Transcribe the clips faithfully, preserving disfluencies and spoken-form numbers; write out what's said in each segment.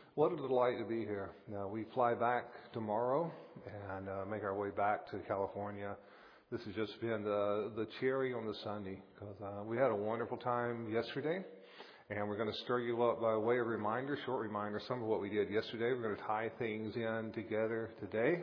What a delight to be here. Now, we fly back tomorrow and uh, make our way back to California. This has just been the, the cherry on the Sunday because uh, we had a wonderful time yesterday, and we're going to stir you up by way of reminder, short reminder, some of what we did yesterday. We're going to tie things in together today,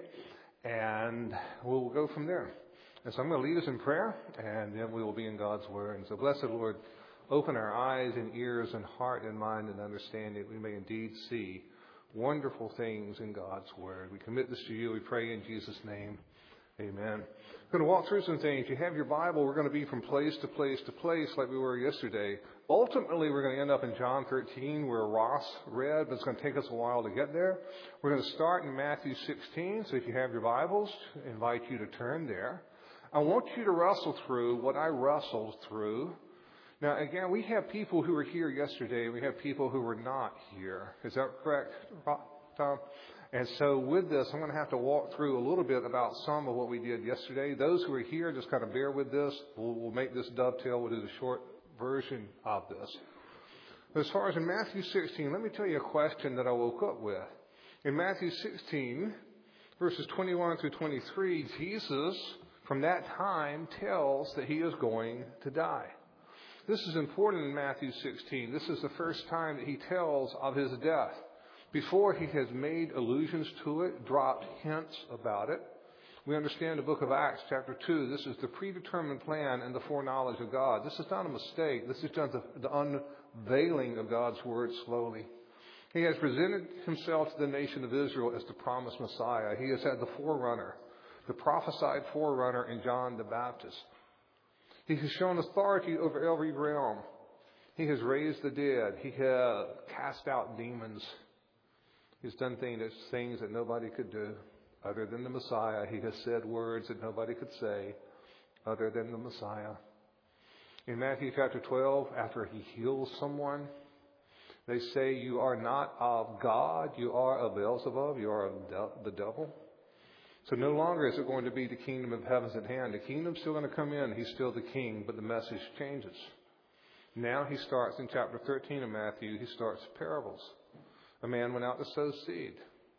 and we'll go from there. And so I'm going to lead us in prayer, and then we will be in God's Word. And so, blessed Lord, open our eyes and ears and heart and mind and understanding that we may indeed see wonderful things in God's Word. We commit this to you. We pray in Jesus' name. Amen. We're going to walk through some things. You have your Bible. We're going to be from place to place to place like we were yesterday. Ultimately, we're going to end up in John thirteen where Ross read, but it's going to take us a while to get there. We're going to start in Matthew sixteen. So if you have your Bibles, I invite you to turn there. I want you to wrestle through what I wrestled through. Now, again, we have people who were here yesterday. We have people who were not here. Is that correct, Tom? And so with this, I'm going to have to walk through a little bit about some of what we did yesterday. Those who are here, just kind of bear with this. We'll, we'll make this dovetail. We'll do the short version of this. As far as in Matthew sixteen, let me tell you a question that I woke up with. In Matthew sixteen, verses twenty-one through twenty-three, Jesus, from that time, tells that he is going to die. This is important in Matthew sixteen. This is the first time that he tells of his death. Before, he has made allusions to it, dropped hints about it. We understand the book of Acts, chapter two. This is the predetermined plan and the foreknowledge of God. This is not a mistake. This is just the, the unveiling of God's word slowly. He has presented himself to the nation of Israel as the promised Messiah. He has had the forerunner, the prophesied forerunner in John the Baptist. He has shown authority over every realm. He has raised the dead. He has cast out demons. He's done things, things that nobody could do other than the Messiah. He has said words that nobody could say other than the Messiah. In Matthew chapter twelve, after he heals someone, they say, "You are not of God. You are of Beelzebub. You are of the devil." So no longer is it going to be the kingdom of heaven's at hand. The kingdom's still going to come in. He's still the king, but the message changes. Now he starts in chapter thirteen of Matthew, he starts parables. A man went out to sow seed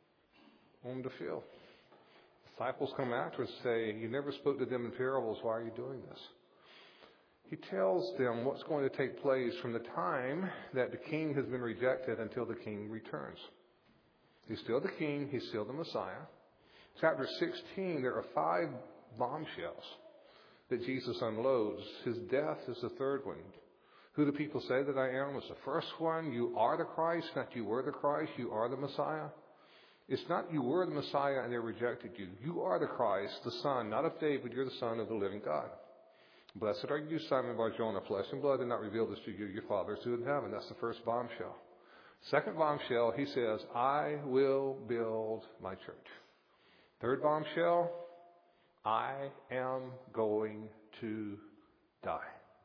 on the field. Disciples come after and say, "You never spoke to them in parables. Why are you doing this?" He tells them what's going to take place from the time that the king has been rejected until the king returns. He's still the king. He's still the Messiah. Chapter sixteen, there are five bombshells that Jesus unloads. His death is the third one. Who do people say that I am was the first one. You are the Christ, not you were the Christ. You are the Messiah. It's not you were the Messiah and they rejected you. You are the Christ, the Son, not of David. You're the Son of the living God. Blessed are you, Simon Bar-Jonah. Flesh and blood did not reveal this to you, your fathers who in heaven. That's the first bombshell. Second bombshell, he says, I will build my church. Third bombshell, I am going to die.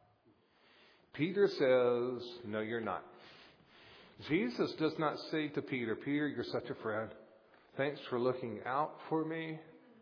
Peter says, no, you're not. Jesus does not say to Peter, Peter, you're such a friend. Thanks for looking out for me.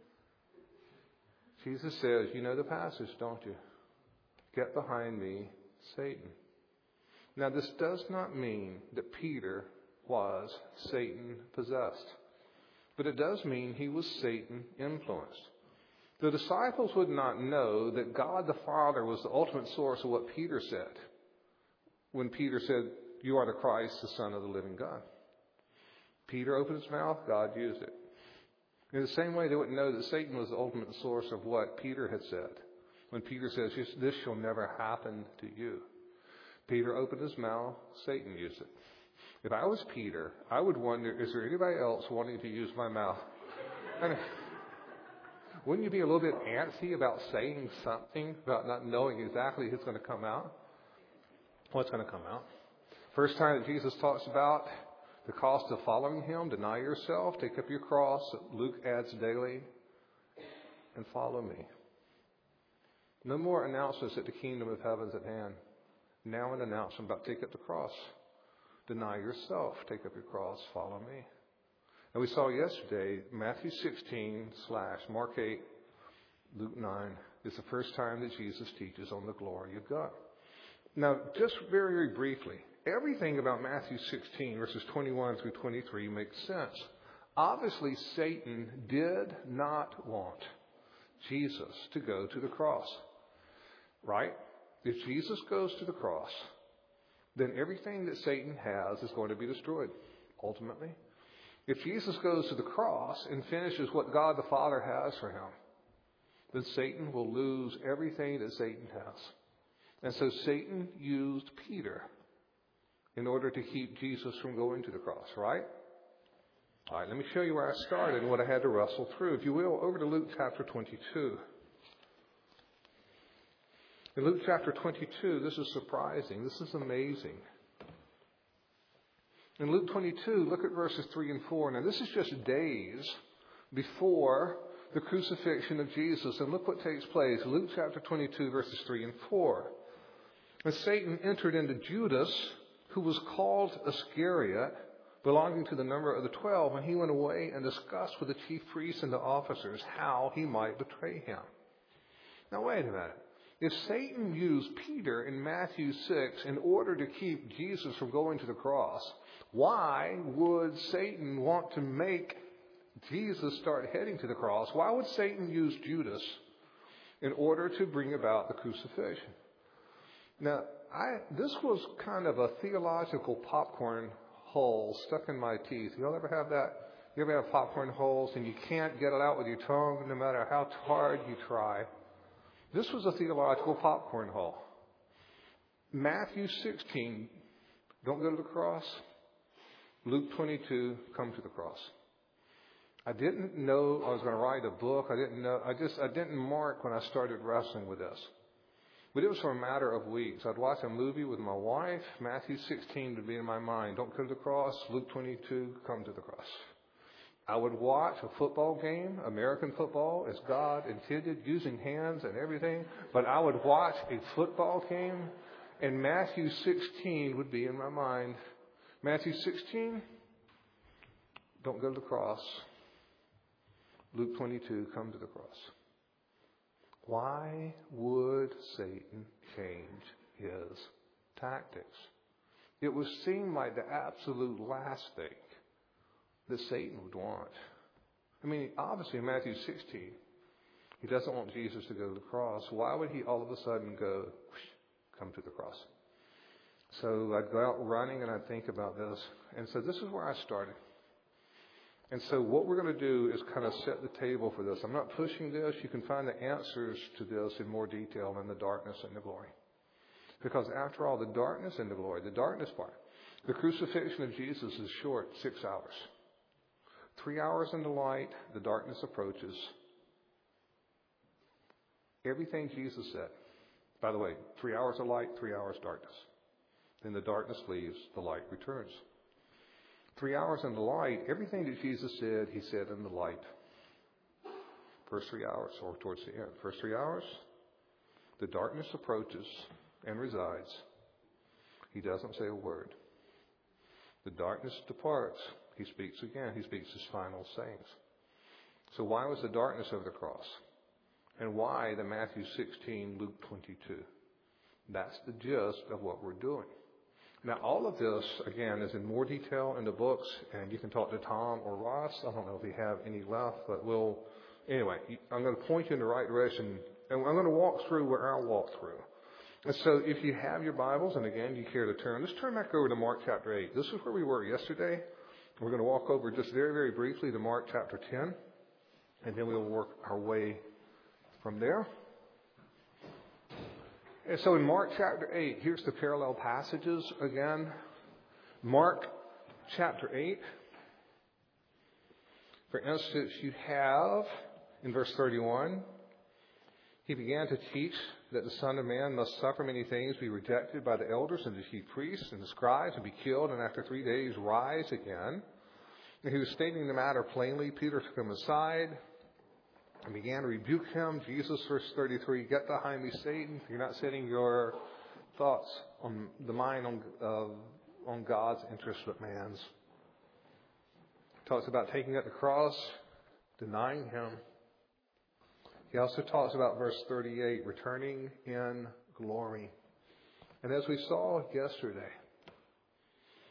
Jesus says, you know the passage, don't you? Get behind me, Satan. Now, this does not mean that Peter was Satan possessed. But it does mean he was Satan influenced. The disciples would not know that God the Father was the ultimate source of what Peter said when Peter said, you are the Christ, the Son of the living God. Peter opened his mouth, God used it. In the same way, they wouldn't know that Satan was the ultimate source of what Peter had said. When Peter says, this shall never happen to you. Peter opened his mouth, Satan used it. If I was Peter, I would wonder, is there anybody else wanting to use my mouth? I mean, wouldn't you be a little bit antsy about saying something, about not knowing exactly who's going to come out? What's going to come out? First time that Jesus talks about the cost of following him, deny yourself, take up your cross, Luke adds daily, and follow me. No more announcements that the kingdom of heaven's at hand. Now an announcement about take up the cross. Deny yourself, take up your cross, follow me. And we saw yesterday, Matthew sixteen slash Mark eight, Luke nine is the first time that Jesus teaches on the glory of God. Now, just very, very briefly, everything about Matthew sixteen, verses twenty-one through twenty-three makes sense. Obviously, Satan did not want Jesus to go to the cross, right? If Jesus goes to the cross, then everything that Satan has is going to be destroyed, ultimately. If Jesus goes to the cross and finishes what God the Father has for him, then Satan will lose everything that Satan has. And so Satan used Peter in order to keep Jesus from going to the cross, right? All right, let me show you where I started and what I had to wrestle through. If you will, over to Luke chapter twenty-two. In Luke chapter twenty-two, this is surprising. This is amazing. In Luke twenty-two, look at verses three and four. Now, this is just days before the crucifixion of Jesus. And look what takes place. Luke chapter twenty-two, verses three and four. And Satan entered into Judas, who was called Iscariot, belonging to the number of the twelve, and he went away and discussed with the chief priests and the officers how he might betray him. Now, wait a minute. If Satan used Peter in Matthew six in order to keep Jesus from going to the cross, why would Satan want to make Jesus start heading to the cross? Why would Satan use Judas in order to bring about the crucifixion? Now, I, this was kind of a theological popcorn hole stuck in my teeth. You all ever have that? You ever have popcorn holes and you can't get it out with your tongue no matter how hard you try? This was a theological popcorn hole. Matthew sixteen, don't go to the cross. Luke twenty-two, come to the cross. I didn't know I was going to write a book. I didn't know. I just I didn't mark when I started wrestling with this. But it was for a matter of weeks. I'd watch a movie with my wife. Matthew sixteen would be in my mind. Don't go to the cross. Luke twenty-two, come to the cross. I would watch a football game, American football, as God intended, using hands and everything. But I would watch a football game, and Matthew sixteen would be in my mind. Matthew sixteen, don't go to the cross. Luke twenty-two, come to the cross. Why would Satan change his tactics? It would seem like the absolute last thing that Satan would want. I mean, obviously in Matthew sixteen, he doesn't want Jesus to go to the cross. Why would he all of a sudden go, whoosh, come to the cross? So I'd go out running and I'd think about this. And so this is where I started. And so what we're going to do is kind of set the table for this. I'm not pushing this. You can find the answers to this in more detail in the darkness and the glory. Because after all, the darkness and the glory, the darkness part, the crucifixion of Jesus is short, six hours. Three hours in the light, the darkness approaches. Everything Jesus said. By the way, three hours of light, three hours darkness. Then the darkness leaves, the light returns. Three hours in the light, everything that Jesus said, he said in the light. First three hours, or towards the end. First three hours, the darkness approaches and resides. He doesn't say a word. The darkness departs. He speaks again. He speaks his final sayings. So why was the darkness of the cross? And why the Matthew sixteen, Luke twenty-two? That's the gist of what we're doing. Now, all of this, again, is in more detail in the books, and you can talk to Tom or Ross. I don't know if we have any left, but we'll... Anyway, I'm going to point you in the right direction, and I'm going to walk through where I'll walk through. And so if you have your Bibles, and again, you care to turn, let's turn back over to Mark chapter eight. This is where we were yesterday. We're going to walk over just very, very briefly to Mark chapter ten, and then we'll work our way from there. And so in Mark chapter eight, here's the parallel passages again. Mark chapter eight. For instance, you have in verse thirty-one, he began to teach that the Son of Man must suffer many things, be rejected by the elders and the chief priests and the scribes, and be killed, and after three days rise again. And he was stating the matter plainly. Peter took him aside and began to rebuke him. Jesus, verse thirty-three, get behind me, Satan. You're not setting your thoughts on the mind on, uh, on God's interest but man's. Talks about taking up the cross, denying him. He also talks about verse thirty-eight, returning in glory. And as we saw yesterday,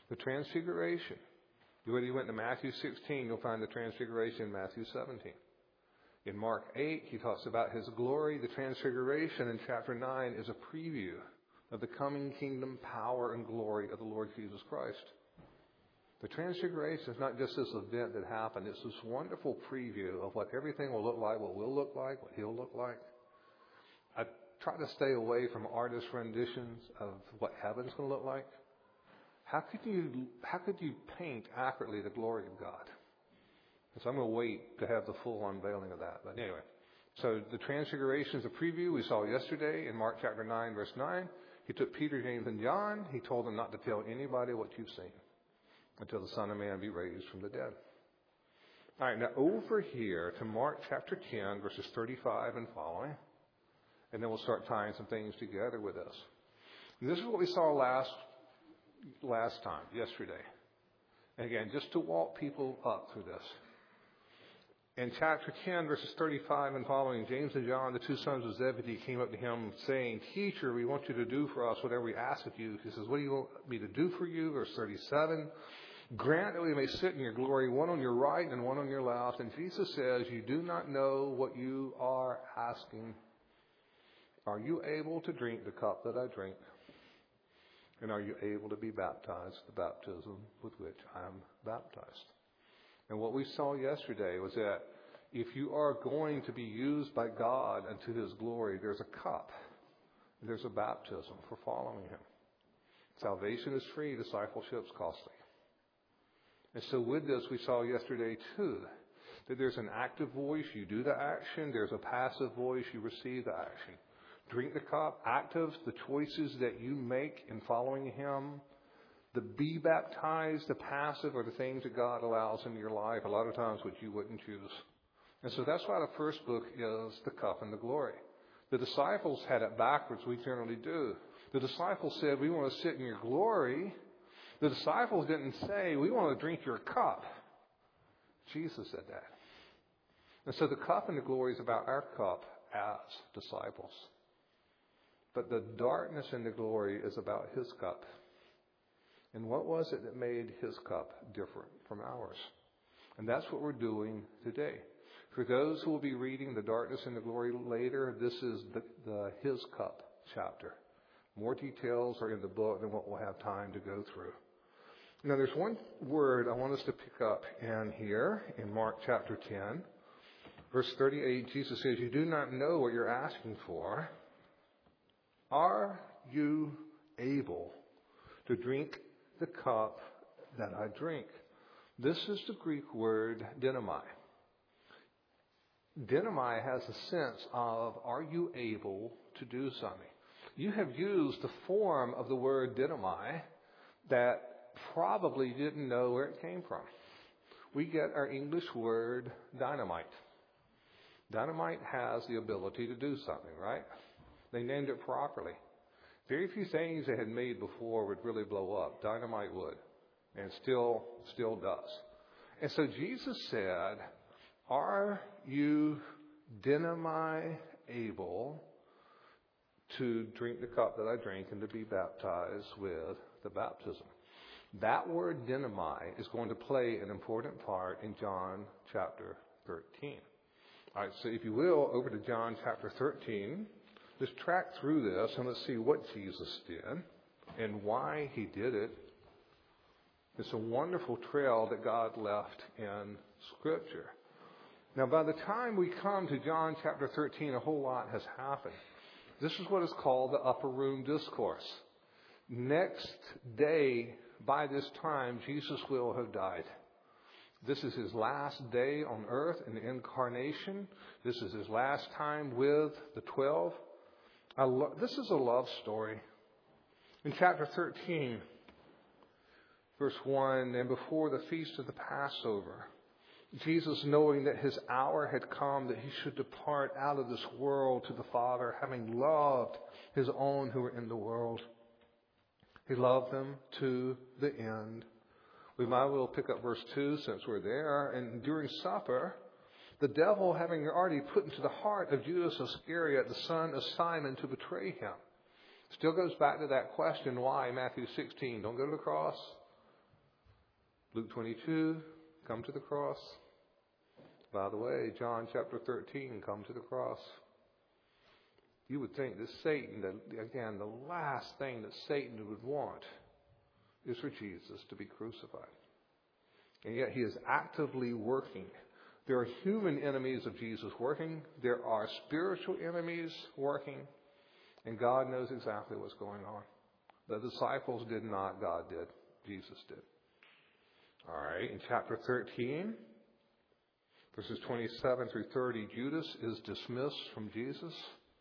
The transfiguration. When you went to Matthew sixteen, you'll find the transfiguration in Matthew seventeen. In Mark eight, he talks about his glory. The transfiguration in chapter nine is a preview of the coming kingdom, power, and glory of the Lord Jesus Christ. The transfiguration is not just this event that happened. It's this wonderful preview of what everything will look like, what we'll look like, what he'll look like. I try to stay away from artist renditions of what heaven's going to look like. How could you, how could you paint accurately the glory of God? So I'm going to wait to have the full unveiling of that. But anyway, so the transfiguration is a preview we saw yesterday in Mark chapter nine, verse nine. He took Peter, James, and John. He told them not to tell anybody what you've seen until the Son of Man be raised from the dead. All right, now over here to Mark chapter ten, verses thirty-five and following. And then we'll start tying some things together with this. And this is what we saw last, last time, yesterday. And again, just to walk people up through this. In chapter ten, verses thirty-five and following, James and John, the two sons of Zebedee, came up to him saying, "Teacher, we want you to do for us whatever we ask of you." He says, "What do you want me to do for you?" Verse thirty-seven, "Grant that we may sit in your glory, one on your right and one on your left." And Jesus says, "You do not know what you are asking. Are you able to drink the cup that I drink? And are you able to be baptized the baptism with which I am baptized?" And what we saw yesterday was that if you are going to be used by God unto his glory, there's a cup. There's a baptism for following him. Salvation is free. Discipleship is costly. And so with this, we saw yesterday too, that there's an active voice. You do the action. There's a passive voice. You receive the action. Drink the cup. Active, the choices that you make in following him. The be baptized, the passive, are the things that God allows in your life, a lot of times which you wouldn't choose. And so that's why the first book is the cup and the glory. The disciples had it backwards. We generally do. The disciples said, "We want to sit in your glory." The disciples didn't say, "We want to drink your cup." Jesus said that. And so the cup and the glory is about our cup as disciples. But the darkness and the glory is about his cup. And what was it that made his cup different from ours? And that's what we're doing today. For those who will be reading the darkness and the glory later, this is the, the his cup chapter. More details are in the book than what we'll have time to go through. Now there's one word I want us to pick up in here in Mark chapter ten. Verse thirty-eight, Jesus says, "You do not know what you're asking for. Are you able to drink the cup that I drink?" This is the Greek word dynamai. Dynamai has a sense of, are you able to do something? You have used the form of the word dynamai that probably didn't know where it came from. We get our English word dynamite. Dynamite has the ability to do something, right? They named it properly. Very few things they had made before would really blow up. Dynamite would, and still, still does. And so Jesus said, "Are you dynamai able to drink the cup that I drink and to be baptized with the baptism?" That word dynamai is going to play an important part in John chapter thirteen. All right, so if you will, over to John chapter thirteen. Let's track through this and let's see what Jesus did and why he did it. It's a wonderful trail that God left in Scripture. Now, by the time we come to John chapter thirteen, a whole lot has happened. This is what is called the upper room discourse. Next day, by this time, Jesus will have died. This is his last day on earth in the incarnation. This is his last time with the twelve. I lo- this is a love story. In chapter thirteen, verse one, "And before the feast of the Passover, Jesus, knowing that his hour had come, that he should depart out of this world to the Father, having loved his own who were in the world, he loved them to the end." We might well pick up verse two since we're there. "And during supper, the devil, having already put into the heart of Judas Iscariot, the son of Simon, to betray him." Still goes back to that question, why? Matthew sixteen. Don't go to the cross. Luke twenty-two, come to the cross. By the way, John chapter thirteen, come to the cross. You would think that Satan, that again, the last thing that Satan would want is for Jesus to be crucified. And yet he is actively working. There are human enemies of Jesus working. There are spiritual enemies working. And God knows exactly what's going on. The disciples did not. God did. Jesus did. All right. In chapter thirteen, verses twenty-seven through thirty, Judas is dismissed from Jesus.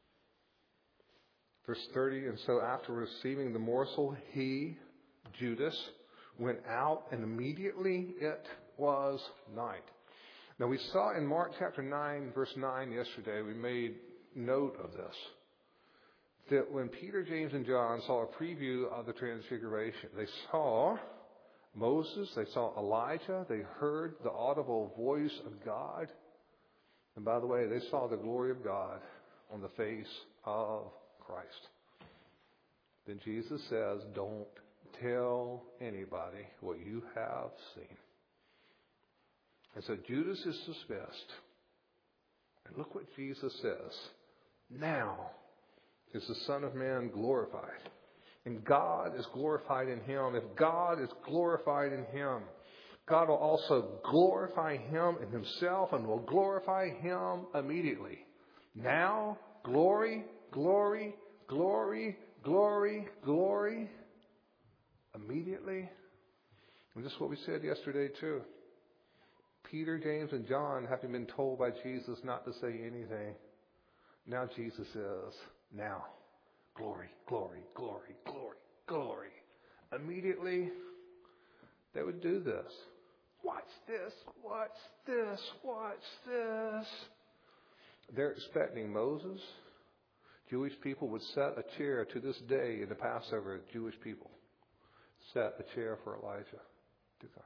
Verse thirty, and so after receiving the morsel, he, Judas, went out, and immediately it was night. Now we saw in Mark chapter nine, verse nine yesterday, we made note of this, that when Peter, James, and John saw a preview of the Transfiguration, they saw Moses, they saw Elijah, they heard the audible voice of God, and by the way, they saw the glory of God on the face of Christ. Then Jesus says, don't tell anybody what you have seen. And so Judas is dismissed. And look what Jesus says. Now is the Son of Man glorified. And God is glorified in him. If God is glorified in him, God will also glorify him in himself and will glorify him immediately. Now, glory, glory, glory, glory, glory, immediately. And this is what we said yesterday too. Peter, James, and John, having been told by Jesus not to say anything, now Jesus says, now, glory, glory, glory, glory, glory. Immediately, they would do this. Watch this, watch this, watch this. They're expecting Moses. Jewish people would set a chair to this day in the Passover. Jewish people set a chair for Elijah to come.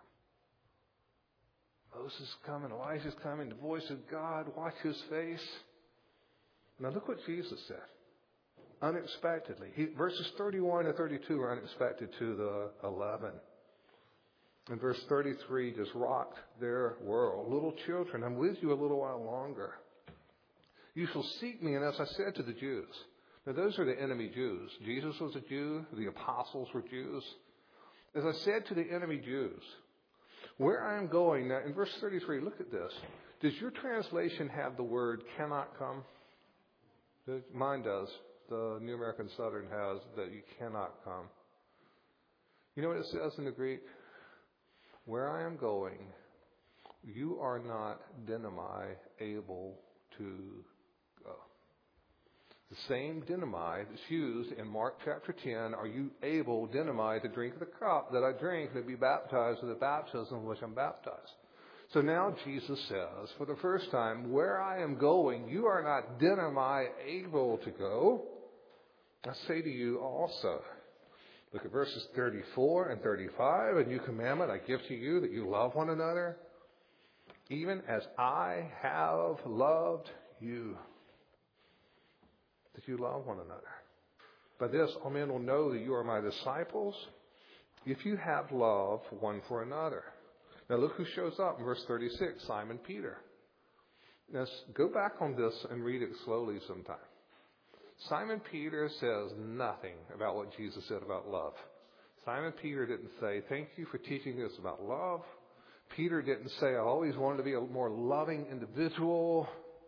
Moses is coming, Elijah's coming, the voice of God, watch his face. Now look what Jesus said. Unexpectedly. He, verses thirty-one to thirty-two are unexpected to the eleven. And verse thirty-three just rocked their world. Little children, I'm with you a little while longer. You shall seek me, and as I said to the Jews. Now those are the enemy Jews. Jesus was a Jew. The apostles were Jews. As I said to the enemy Jews, where I am going, now in verse thirty-three, look at this. Does your translation have the word cannot come? Mine does. The New American Southern has that you cannot come. You know what it says in the Greek? Where I am going, you are not dynamai able to go. The same dynamai that's used in Mark chapter ten, are you able, dynamai, to drink the cup that I drink and to be baptized with the baptism in which I'm baptized? So now Jesus says, for the first time, where I am going, you are not dynamai able to go. I say to you also, look at verses thirty-four and thirty-five, a new commandment I give to you, that you love one another, even as I have loved you. That you love one another. By this, all men will know that you are my disciples, if you have love one for another. Now look who shows up in verse thirty-six, Simon Peter. Now go back on this and read it slowly sometime. Simon Peter says nothing about what Jesus said about love. Simon Peter didn't say, thank you for teaching us about love. Peter didn't say, I always wanted to be a more loving individual.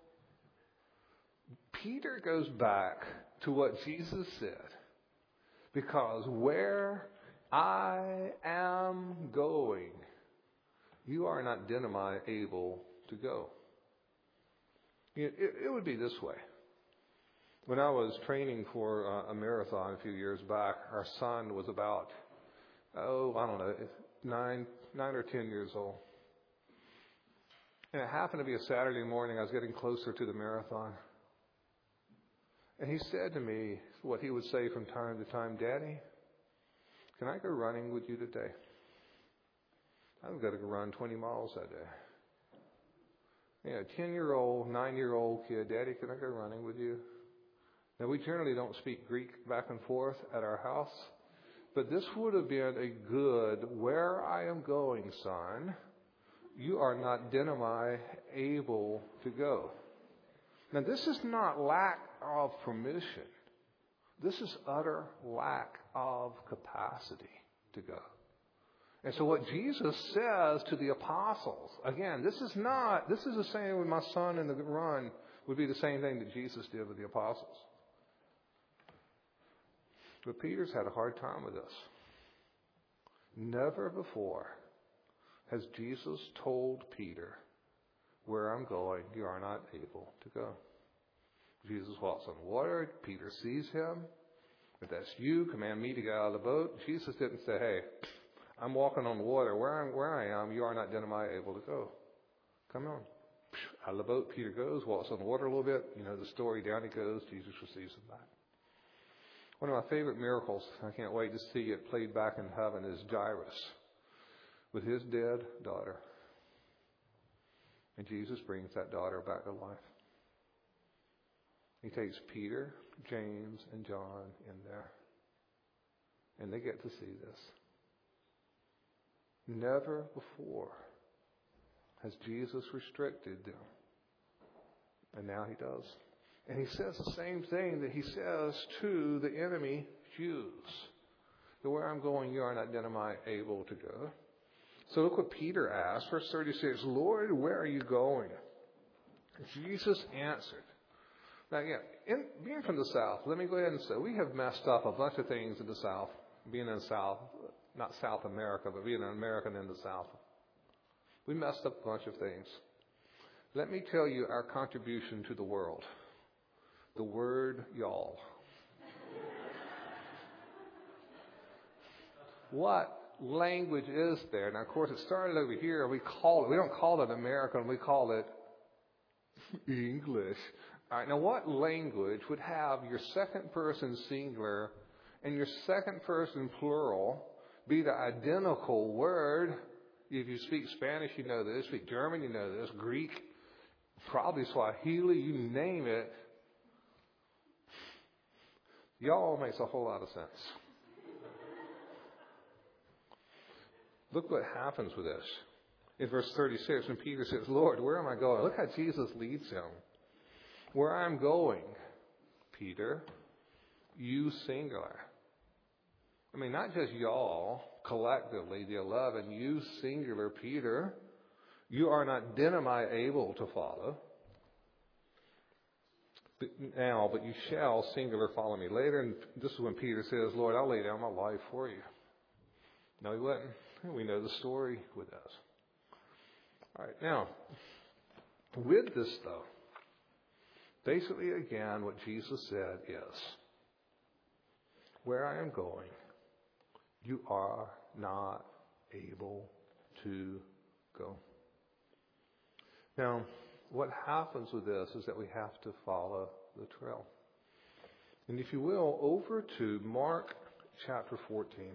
Peter goes back to what Jesus said. Because where I am going, you are not dynamai able to go. It, it, it would be this way. When I was training for uh, a marathon a few years back, our son was about, oh, I don't know, nine, nine or ten years old. And it happened to be a Saturday morning. I was getting closer to the marathon. And he said to me what he would say from time to time, Daddy, can I go running with you today? I've got to go run twenty miles that day. Yeah, ten-year-old, nine-year-old kid, Daddy, can I go running with you? Now, we generally don't speak Greek back and forth at our house. But this would have been a good, where I am going, son, you are not denami able to go. Now, this is not lack of permission. This is utter lack of capacity to go. And so what Jesus says to the apostles, again, this is not, this is the same with my son in the run, would be the same thing that Jesus did with the apostles. But Peter's had a hard time with this. Never before has Jesus told Peter, where I'm going, you are not able to go. Jesus walks on water. Peter sees him. If that's you, command me to get out of the boat. Jesus didn't say, hey, I'm walking on water. Where, I'm, where I am, you are not denami able to go. Come on. Out of the boat, Peter goes, walks on the water a little bit. You know the story. Down he goes. Jesus receives him back. One of my favorite miracles, I can't wait to see it played back in heaven, is Jairus with his dead daughter. And Jesus brings that daughter back to life. He takes Peter, James, and John in there. And they get to see this. Never before has Jesus restricted them. And now he does. And he says the same thing that he says to the enemy Jews. The where I'm going, you are not denami able to go. So look what Peter asked. Verse thirty-six, Lord, where are you going? Jesus answered. Now again, in, being from the South, let me go ahead and say, we have messed up a bunch of things in the South. Being in the South, not South America, but being an American in the South. We messed up a bunch of things. Let me tell you our contribution to the world. The word y'all. What language is there? Now, of course, it started over here. We call it, we don't call it American, we call it English. All right, now what language would have your second person singular and your second person plural be the identical word? If you speak Spanish, you know this. Speak German, you know this. Greek, probably Swahili, you name it. Y'all makes a whole lot of sense. Look what happens with this. In verse thirty-six, when Peter says, Lord, where am I going? Look how Jesus leads him. Where I'm going, Peter, you singular. I mean, not just y'all, collectively, the eleven, you singular, Peter. You are not denami able to follow. But now, but you shall singular follow me. Later, and this is when Peter says, Lord, I'll lay down my life for you. No, he wouldn't. We know the story with us. All right, now, with this, though, basically, again, what Jesus said is, where I am going, you are not able to go. Now, what happens with this is that we have to follow the trail. And if you will, over to Mark chapter fourteen.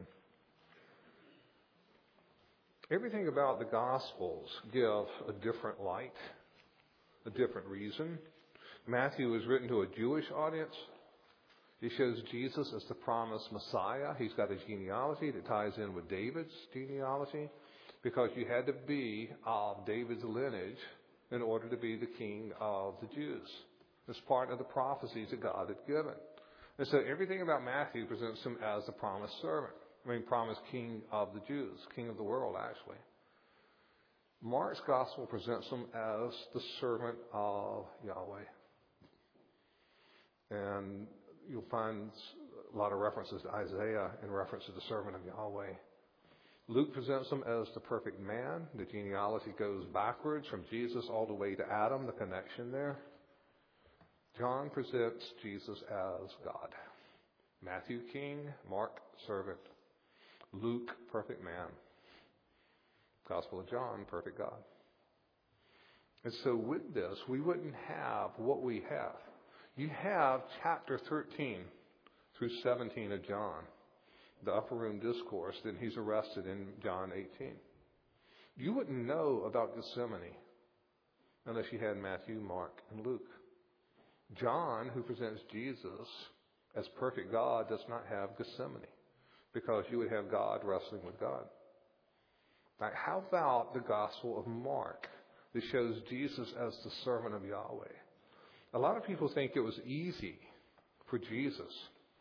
Everything about the Gospels give a different light, a different reason. Matthew was written to a Jewish audience. He shows Jesus as the promised Messiah. He's got a genealogy that ties in with David's genealogy, because you had to be of David's lineage in order to be the king of the Jews. It's part of the prophecies that God had given. And so everything about Matthew presents him as the promised servant. I mean, promised king of the Jews, king of the world, actually. Mark's gospel presents him as the servant of Yahweh. And you'll find a lot of references to Isaiah in reference to the servant of Yahweh. Luke presents him as the perfect man. The genealogy goes backwards from Jesus all the way to Adam, the connection there. John presents Jesus as God. Matthew, king. Mark, servant. Luke, perfect man. Gospel of John, perfect God. And so with this, we wouldn't have what we have. You have chapter thirteen through seventeen of John, the upper room discourse, then he's arrested in John eighteen. You wouldn't know about Gethsemane unless you had Matthew, Mark, and Luke. John, who presents Jesus as perfect God, does not have Gethsemane. because you would have God wrestling with God. Now, how about the Gospel of Mark that shows Jesus as the servant of Yahweh? A lot of people think it was easy for Jesus.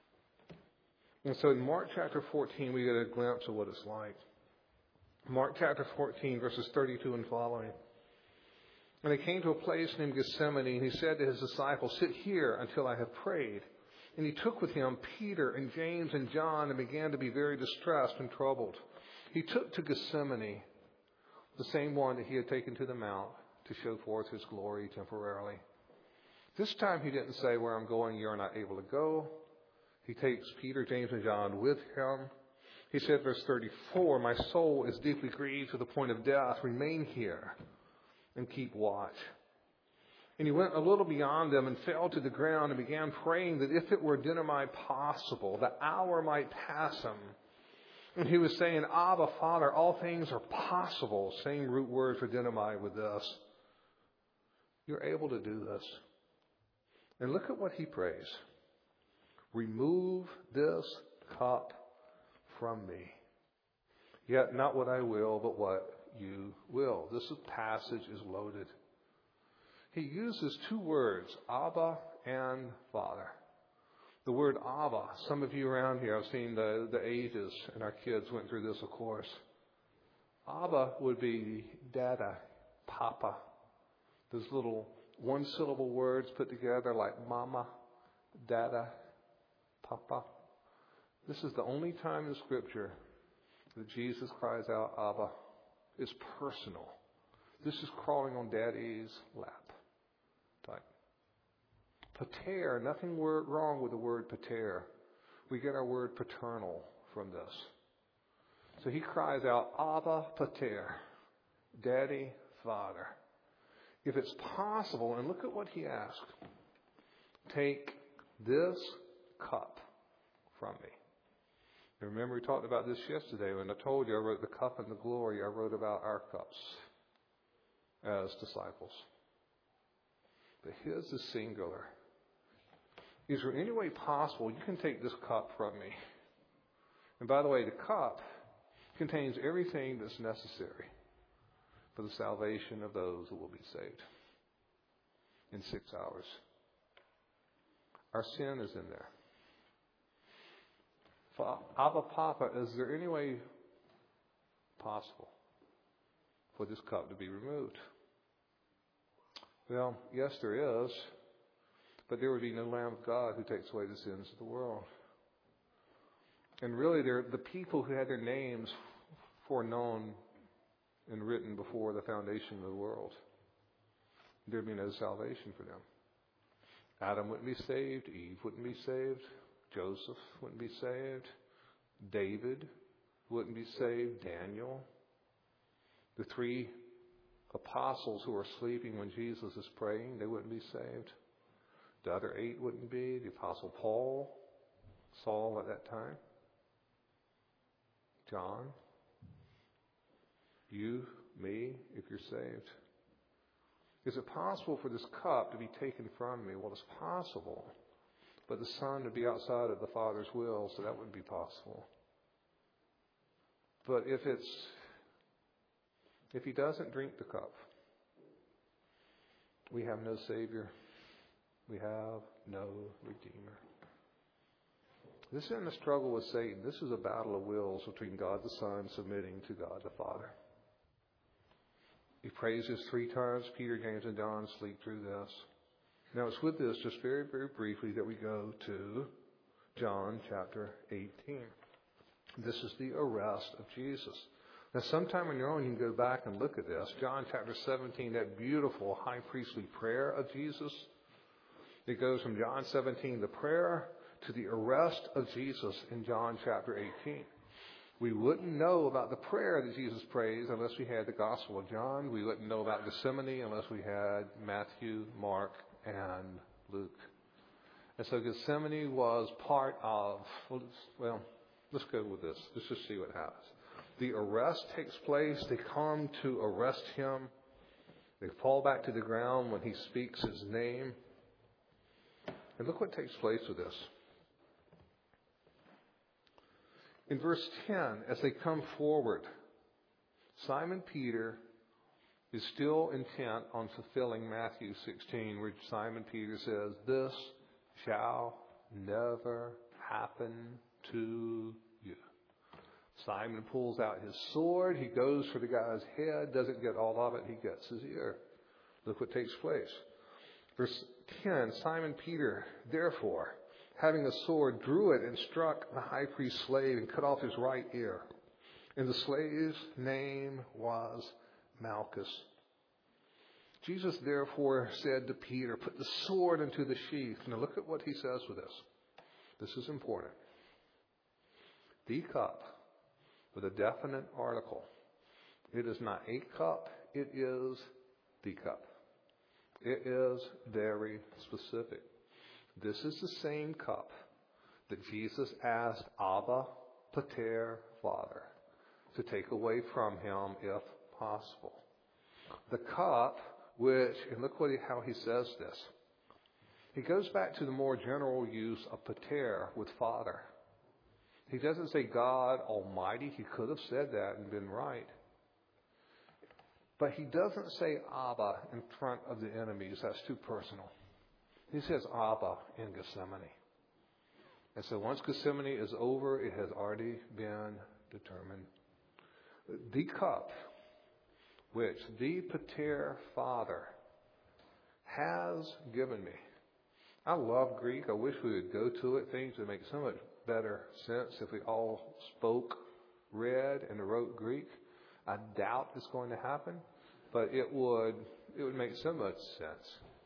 And so in Mark chapter fourteen, we get a glimpse of what it's like. Mark chapter fourteen, verses thirty-two and following. And they came to a place named Gethsemane, and he said to his disciples, "Sit here until I have prayed." And he took with him Peter and James and John and began to be very distressed and troubled. He took to Gethsemane, the same one that he had taken to the mount to show forth his glory temporarily. This time he didn't say, "Where I'm going, you're not able to go." He takes Peter, James, and John with him. He said, verse thirty-four, "My soul is deeply grieved to the point of death. Remain here and keep watch." And he went a little beyond them and fell to the ground and began praying that if it were Dinamai possible, the hour might pass him. And he was saying, "Abba, Father, all things are possible." Same root word for Dinamai with this. You're able to do this. And look at what he prays. "Remove this cup from me. Yet not what I will, but what you will." This passage is loaded. He uses two words, Abba and Father. The word Abba, some of you around here, I've seen the, the ages, and our kids went through this, of course. Abba would be Dada, Papa. Those little one-syllable words put together like Mama, Dada, Papa. This is the only time in Scripture that Jesus cries out, Abba. It's personal. This is crawling on Daddy's lap. Type. Pater, nothing word, wrong with the word pater. We get our word paternal from this. So he cries out, Abba, Pater, Daddy, Father. If it's possible, and look at what he asked, take this cup from me. And remember, we talked about this yesterday when I told you I wrote the cup and the glory. I wrote about our cups as disciples. But his is singular. Is there any way possible you can take this cup from me? And by the way, the cup contains everything that's necessary for the salvation of those who will be saved in six hours. Our sin is in there. Abba, Papa, is there any way possible for this cup to be removed? Well, yes, there is. But there would be no Lamb of God who takes away the sins of the world. And really, they're the people who had their names foreknown and written before the foundation of the world. There'd be no salvation for them. Adam wouldn't be saved. Eve wouldn't be saved. Joseph wouldn't be saved. David wouldn't be saved. Daniel. The three apostles who are sleeping when Jesus is praying, they wouldn't be saved. The other eight wouldn't be. The apostle Paul, Saul at that time, John, you, me, if you're saved. Is it possible for this cup to be taken from me? Well, it's possible. But the Son to be outside of the Father's will, so that wouldn't be possible. But if it's, if he doesn't drink the cup, we have no Savior. We have no Redeemer. This isn't a struggle with Satan. This is a battle of wills between God the Son submitting to God the Father. He prays this three times. Peter, James, and John sleep through this. Now it's with this, just very, very briefly, that we go to John chapter eighteen. This is the arrest of Jesus. Now sometime on your own you can go back and look at this. John chapter seventeen, that beautiful high priestly prayer of Jesus. It goes from John seventeen, the prayer, to the arrest of Jesus in John chapter eighteen. We wouldn't know about the prayer that Jesus prays unless we had the Gospel of John. We wouldn't know about Gethsemane unless we had Matthew, Mark, and Luke. And so Gethsemane was part of, well, let's go with this. Let's just see what happens. The arrest takes place. They come to arrest him. They fall back to the ground when he speaks his name. And look what takes place with this. In verse ten, as they come forward, Simon Peter is still intent on fulfilling Matthew sixteen, where Simon Peter says, "This shall never happen to you." Simon pulls out his sword. He goes for the guy's head, doesn't get all of it. He gets his ear. Look what takes place. Verse ten, Simon Peter, therefore, having a sword, drew it and struck the high priest's slave and cut off his right ear. And the slave's name was Malchus. Jesus therefore said to Peter, "Put the sword into the sheath." Now look at what he says with this. This is important. The cup, with a definite article. It is not a cup, it is the cup. It is very specific. This is the same cup that Jesus asked Abba, Pater, Father, to take away from him if possible. The cup which, and look what he, how he says this. He goes back to the more general use of Pater with Father. He doesn't say God Almighty. He could have said that and been right. But he doesn't say Abba in front of the enemies. That's too personal. He says Abba in Gethsemane. And so once Gethsemane is over, it has already been determined. The cup which the Pater Father has given me. I love Greek. I wish we would go to it. Things would make so much better sense if we all spoke, read, and wrote Greek. I doubt it's going to happen, but it would it would make so much sense.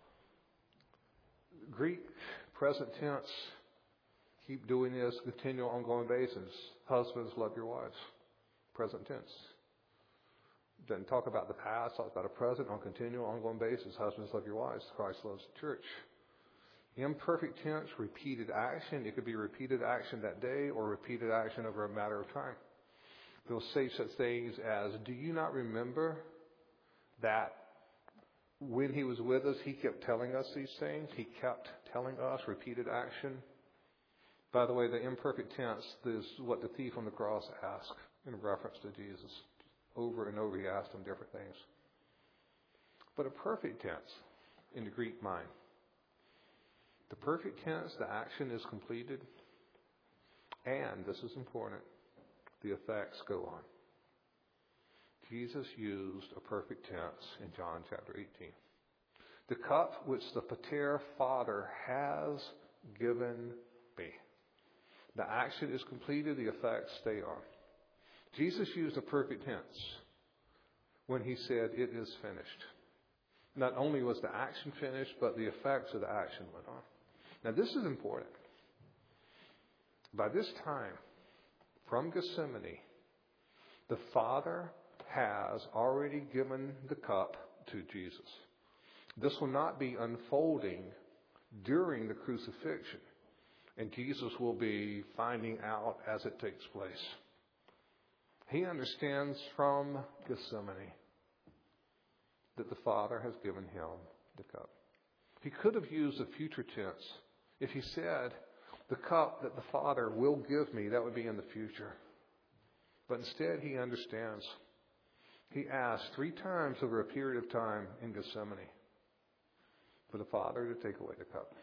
Greek present tense, keep doing this, continual, ongoing basis. Husbands, love your wives. Present tense. Doesn't talk about the past, talks about a present on continual, ongoing basis. Husbands, love your wives. Christ loves the church. Imperfect tense, repeated action. It could be repeated action that day or repeated action over a matter of time. They'll say such things as, do you not remember that when he was with us, he kept telling us these things? He kept telling us repeated action. By the way, the imperfect tense is what the thief on the cross asked in reference to Jesus. Over and over he asked him different things. But a perfect tense in the Greek mind. The perfect tense, the action is completed. And, this is important, the effects go on. Jesus used a perfect tense in John chapter eighteen. The cup which the Pater Father has given me. The action is completed, the effects stay on. Jesus used a perfect tense when he said, it is finished. Not only was the action finished, but the effects of the action went on. Now this is important. By this time, from Gethsemane, the Father has already given the cup to Jesus. This will not be unfolding during the crucifixion, and Jesus will be finding out as it takes place. He understands from Gethsemane that the Father has given him the cup. He could have used a future tense. If he said, the cup that the Father will give me, that would be in the future. But instead, he understands. He asked three times over a period of time in Gethsemane for the Father to take away the cup.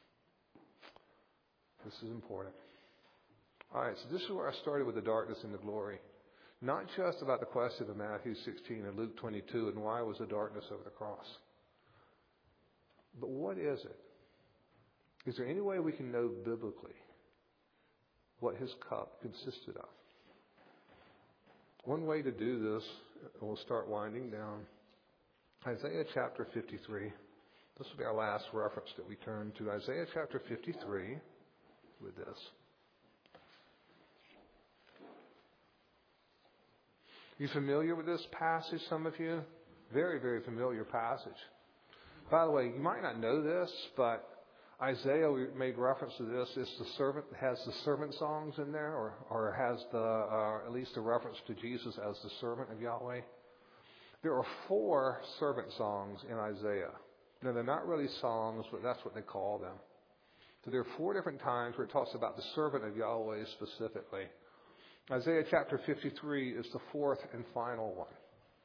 This is important. All right, so this is where I started with the darkness and the glory. Not just about the question of Matthew sixteen and Luke twenty-two and why was the darkness over the cross. But what is it? Is there any way we can know biblically what his cup consisted of? One way to do this, and we'll start winding down, Isaiah chapter fifty-three. This will be our last reference that we turn to. Isaiah chapter fifty-three with this. You familiar with this passage, some of you? Very, very familiar passage. By the way, you might not know this, but Isaiah, we made reference to this, is the servant, has the servant songs in there, or, or has the, uh, at least a reference to Jesus as the servant of Yahweh. There are four servant songs in Isaiah. Now, they're not really songs, but that's what they call them. So there are four different times where it talks about the servant of Yahweh specifically. Isaiah chapter fifty-three is the fourth and final one.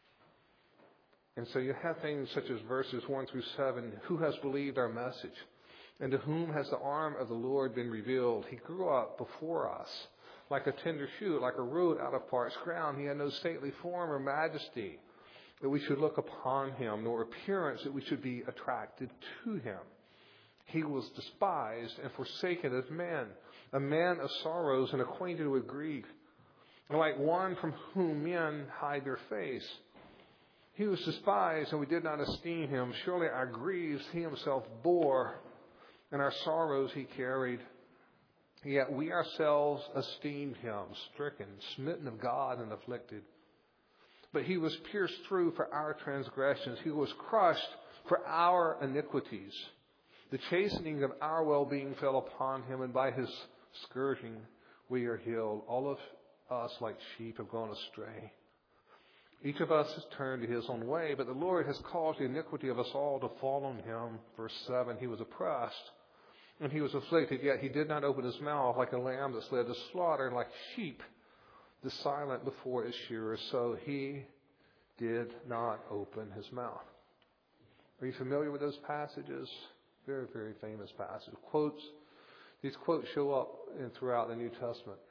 And so you have things such as verses one through seven. Who has believed our message? And to whom has the arm of the Lord been revealed? He grew up before us like a tender shoot, like a root out of parched ground. He had no stately form or majesty that we should look upon him, nor appearance that we should be attracted to him. He was despised and forsaken of men, a man of sorrows and acquainted with grief, and like one from whom men hide their face. He was despised, and we did not esteem him. Surely our griefs he himself bore, and our sorrows he carried. Yet we ourselves esteemed him stricken, smitten of God, and afflicted. But he was pierced through for our transgressions. He was crushed for our iniquities. The chastening of our well-being fell upon him, and by his scourging we are healed. All of us like sheep have gone astray. Each of us has turned to his own way, but the Lord has caused the iniquity of us all to fall on him. Verse seven, he was oppressed and he was afflicted, yet he did not open his mouth. Like a lamb that's led to slaughter, and like sheep that's silent before its shearers, so he did not open his mouth. Are you familiar with those passages? Very, very famous passages. Quotes. These quotes show up in, throughout the New Testament.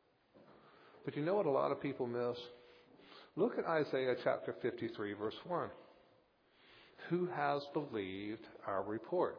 But you know what a lot of people miss? Look at Isaiah chapter fifty-three, verse one. Who has believed our report?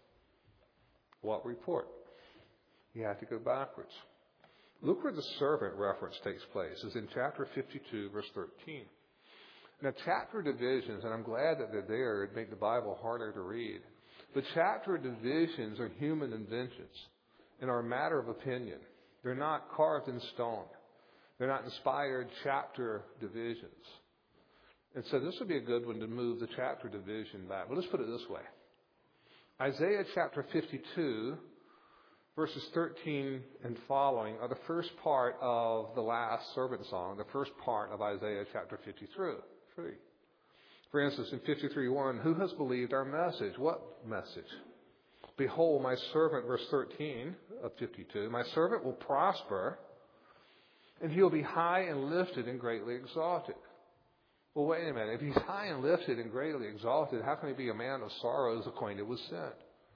What report? You have to go backwards. Look where the servant reference takes place. It's in chapter fifty-two, verse thirteen. Now, chapter divisions, and I'm glad that they're there, it'd make the Bible harder to read. But chapter divisions are human inventions and are a matter of opinion. They're not carved in stone. They're not inspired chapter divisions. And so this would be a good one to move the chapter division back. Well, let's put it this way. Isaiah chapter fifty-two, verses thirteen and following are the first part of the last servant song, the first part of Isaiah chapter fifty-three. For instance, in fifty-three one, who has believed our message? What message? Behold, my servant, verse thirteen of fifty-two, my servant will prosper, and he'll be high and lifted and greatly exalted. Well, wait a minute. If he's high and lifted and greatly exalted, how can he be a man of sorrows, acquainted with sin?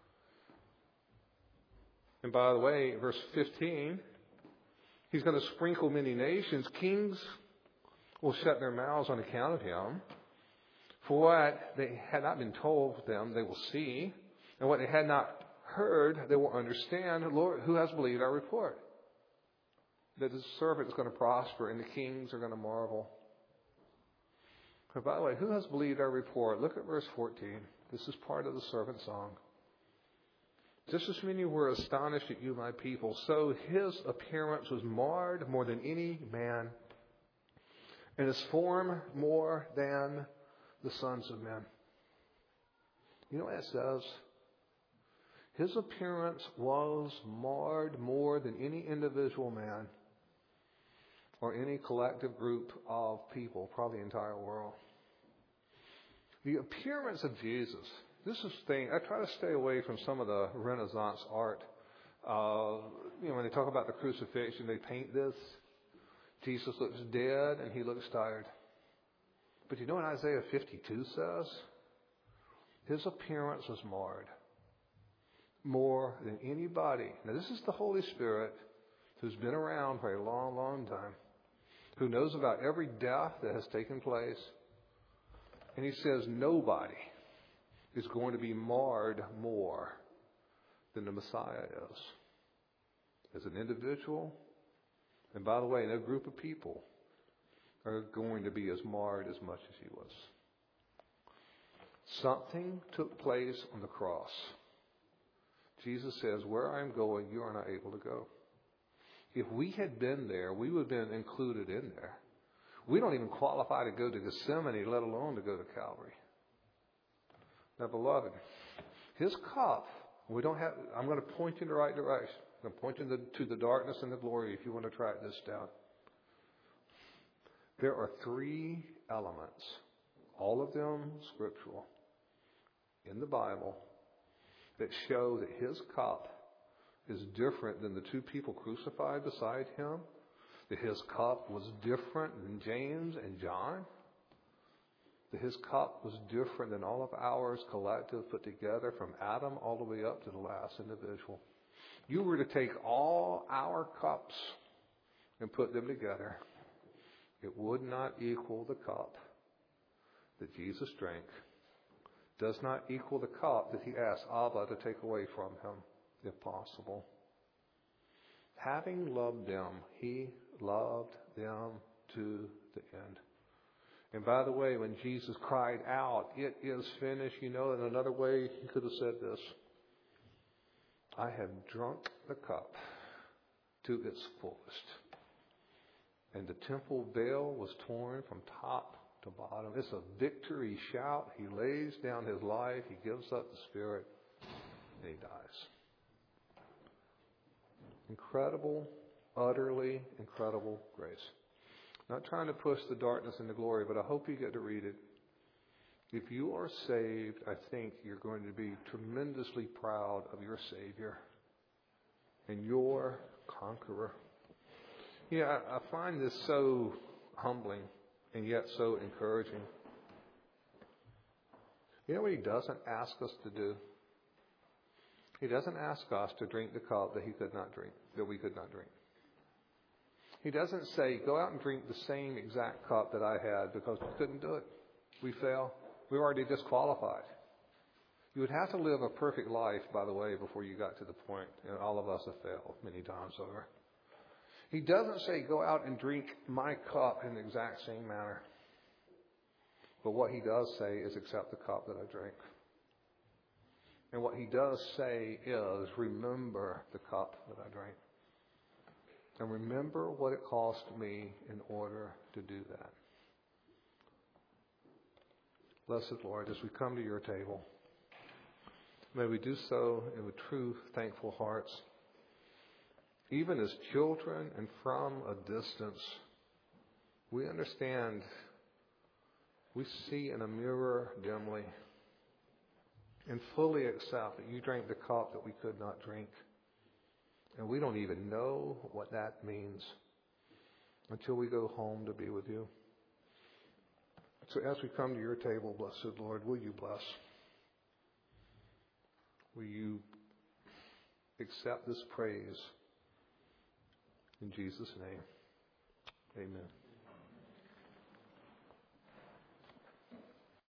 And by the way, verse fifteen, he's going to sprinkle many nations. Kings will shut their mouths on account of him. For what they had not been told them, they will see. And what they had not heard, they will understand. Lord, who has believed our report? That his servant is going to prosper and the kings are going to marvel. But by the way, who has believed our report? Look at verse fourteen. This is part of the servant song. Just as many were astonished at you, my people, so his appearance was marred more than any man, and his form more than the sons of men. You know what it says? His appearance was marred more than any individual man or any collective group of people, probably the entire world. The appearance of Jesus. This is thing. I try to stay away from some of the Renaissance art. Uh, you know, when they talk about the crucifixion, they paint this. Jesus looks dead and he looks tired. But you know what Isaiah fifty-two says? His appearance was marred more than anybody. Now, this is the Holy Spirit who's been around for a long, long time, who knows about every death that has taken place. And he says nobody is going to be marred more than the Messiah is. As an individual, and by the way, no group of people are going to be as marred as much as he was. Something took place on the cross. Jesus says, where I'm going, you are not able to go. If we had been there, we would have been included in there. We don't even qualify to go to Gethsemane, let alone to go to Calvary. Now, beloved, his cup, we don't have, I'm going to point you in the right direction. I'm going to point you to the, to the darkness and the glory if you want to track this down. There are three elements, all of them scriptural, in the Bible that show that his cup is different than the two people crucified beside him. That his cup was different than James and John. That his cup was different than all of ours collective put together from Adam all the way up to the last individual. You were to take all our cups and put them together. It would not equal the cup that Jesus drank. Does not equal the cup that he asked Abba to take away from him, if possible. Having loved them, he loved them to the end. And by the way, when Jesus cried out, "It is finished," you know, in another way, he could have said this: "I have drunk the cup to its fullest." And the temple veil was torn from top to bottom. It's a victory shout. He lays down his life. He gives up the spirit. And he dies. Incredible, utterly incredible grace. Not trying to push the darkness into glory, but I hope you get to read it. If you are saved, I think you're going to be tremendously proud of your Savior and your conqueror. Yeah, I find this so humbling and yet so encouraging. You know what he doesn't ask us to do? He doesn't ask us to drink the cup that he could not drink, that we could not drink. He doesn't say, go out and drink the same exact cup that I had, because we couldn't do it. We fail. We're already disqualified. You would have to live a perfect life, by the way, before you got to the point. And all of us have failed many times over. He doesn't say, go out and drink my cup in the exact same manner. But what he does say is, accept the cup that I drank. And what he does say is, remember the cup that I drank. And remember what it cost me in order to do that. Blessed Lord, as we come to your table, may we do so in with true thankful hearts. Even as children and from a distance, we understand, we see in a mirror dimly, and fully accept that you drank the cup that we could not drink. And we don't even know what that means until we go home to be with you. So as we come to your table, blessed Lord, will you bless? Will you accept this praise? In Jesus' name, amen.